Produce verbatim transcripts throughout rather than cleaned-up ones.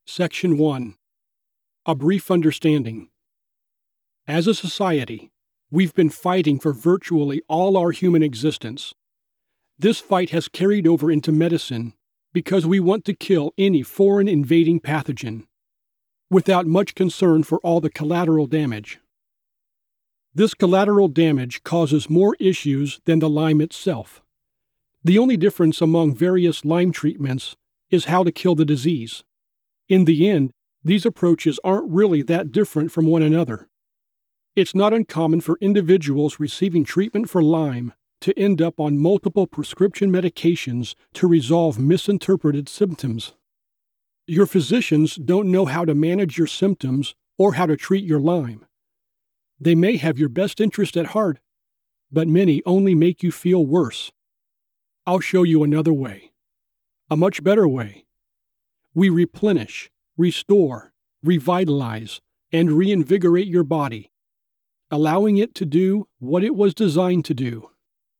Section one. A Brief Understanding. As a society, we've been fighting for virtually all our human existence. This fight has carried over into medicine because we want to kill any foreign invading pathogen, without much concern for all the collateral damage. This collateral damage causes more issues than the Lyme itself. The only difference among various Lyme treatments is how to kill the disease. In the end, these approaches aren't really that different from one another. It's not uncommon for individuals receiving treatment for Lyme to end up on multiple prescription medications to resolve misinterpreted symptoms. Your physicians don't know how to manage your symptoms or how to treat your Lyme. They may have your best interest at heart, but many only make you feel worse. I'll show you another way, a much better way. We replenish, restore, revitalize, and reinvigorate your body, allowing it to do what it was designed to do.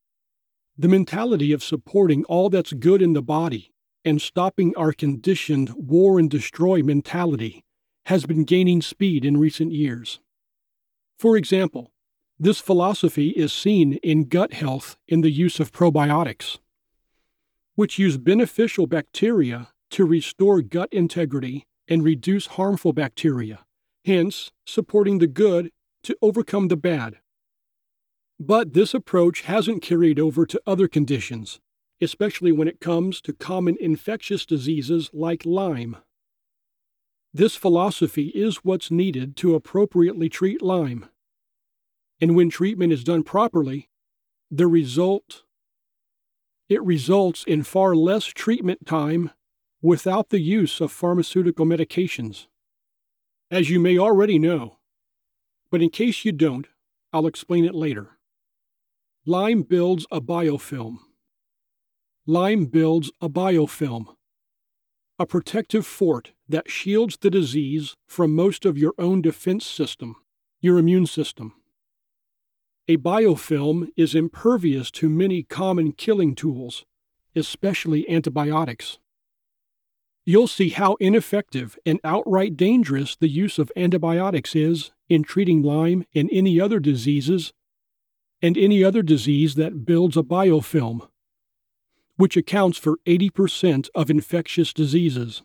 The mentality of supporting all that's good in the body and stopping our conditioned war and destroy mentality has been gaining speed in recent years. For example, this philosophy is seen in gut health in the use of probiotics, which use beneficial bacteria to restore gut integrity and reduce harmful bacteria, hence supporting the good to overcome the bad. But this approach hasn't carried over to other conditions, especially when it comes to common infectious diseases like Lyme. This philosophy is what's needed to appropriately treat Lyme. And when treatment is done properly, the result, it results in far less treatment time without the use of pharmaceutical medications. As you may already know, but in case you don't, I'll explain it later. Lyme builds a biofilm. Lyme builds a biofilm, a protective fort that shields the disease from most of your own defense system, your immune system. A biofilm is impervious to many common killing tools, especially antibiotics. You'll see how ineffective and outright dangerous the use of antibiotics is in treating Lyme and any other diseases, and any other disease that builds a biofilm, which accounts for eighty percent of infectious diseases.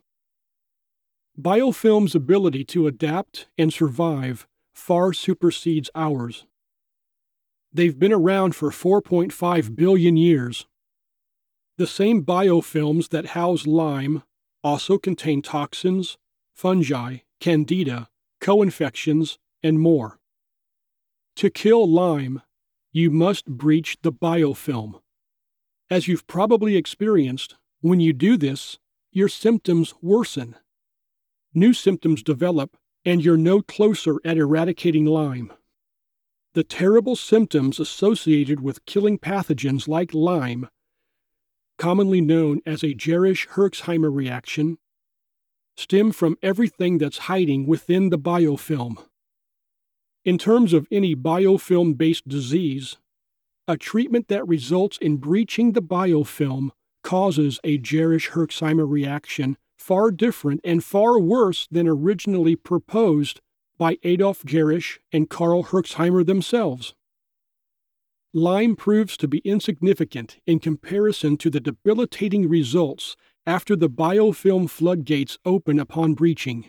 Biofilm's ability to adapt and survive far supersedes ours. They've been around for four point five billion years. The same biofilms that house Lyme also contain toxins, fungi, candida, co-infections, and more. To kill Lyme, you must breach the biofilm. As you've probably experienced, when you do this, your symptoms worsen. New symptoms develop, and you're no closer at eradicating Lyme. The terrible symptoms associated with killing pathogens like Lyme, commonly known as a Jerisch-Herxheimer reaction, stem from everything that's hiding within the biofilm. In terms of any biofilm-based disease, a treatment that results in breaching the biofilm causes a Jerisch-Herxheimer reaction far different and far worse than originally proposed by Adolf Jerisch and Karl Herxheimer themselves. Lyme proves to be insignificant in comparison to the debilitating results after the biofilm floodgates open upon breaching.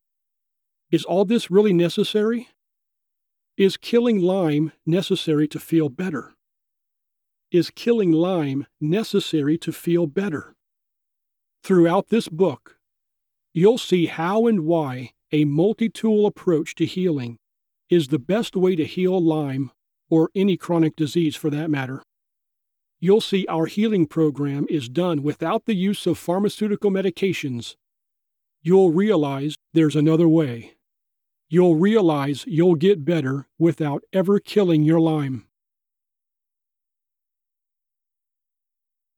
Is all this really necessary? Is killing Lyme necessary to feel better? Is killing Lyme necessary to feel better? Throughout this book, you'll see how and why a multi-tool approach to healing is the best way to heal Lyme, or any chronic disease for that matter. You'll see our healing program is done without the use of pharmaceutical medications. You'll realize there's another way. You'll realize you'll get better without ever killing your Lyme.